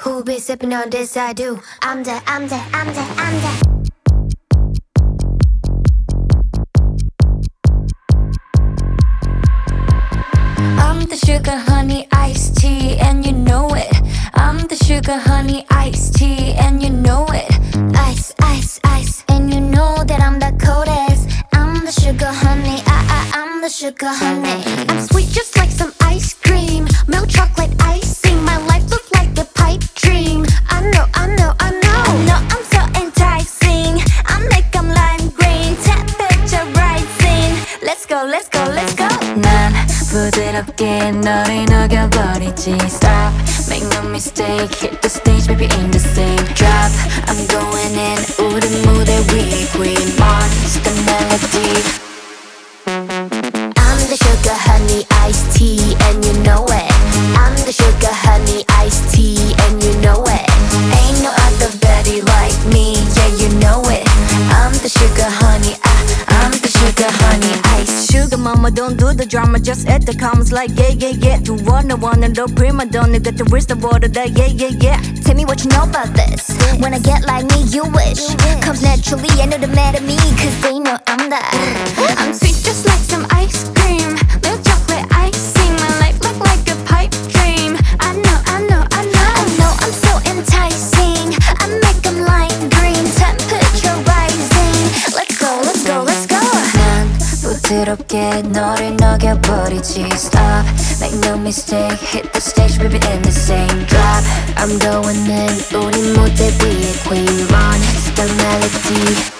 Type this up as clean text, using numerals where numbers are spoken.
Who be sipping on this? I do. I'm the, I'm the, I'm the, I'm the. I'm the sugar honey iced tea and you know it. I'm the sugar honey iced tea and you know it. Ice, ice, ice, and you know that I'm the coldest. I'm the sugar honey, I'm the sugar honey. I'm sweet just like some ice cream, milk chocolate icing. My life looks like a pipe dream. I know, I know, I know. I know I'm so enticing. I make them lime green, temperature rising. Let's go, let's go, let's go. 난 부드럽게 너를 녹여버리지. Stop, make no mistake. Hit the stage, baby, in the same drop. I'm going in. 우리 무대 위에 queen monster melody. I'm the sugar honey iced tea and you know it. I'm the sugar honey iced tea and you know it. Ain't no other baddie like me, yeah, you know it. I'm the sugar honey, I'm the sugar honey ice. Sugar mama, don't do the drama, just add the comments like yeah, yeah, yeah. 두 원은 너 prima donna, got the wrist of water that yeah, yeah, yeah. Tell me what you know about this. When I get like me, you wish. Comes naturally, ain't no demand of me, cause they know I'm the. I'm sweet just like some ice cream, milk chocolate icing. My life look like a pipe dream. I know, I know, I know. I know I'm so enticing. I make them lime green, temperature rising. Let's go, let's go, let's go. 난 부드럽게 너를 녹여버리지. Stop, make no mistake. Hit the stage, baby, in the same drop. I'm going in. 우리 무대 위에 queen monster melody.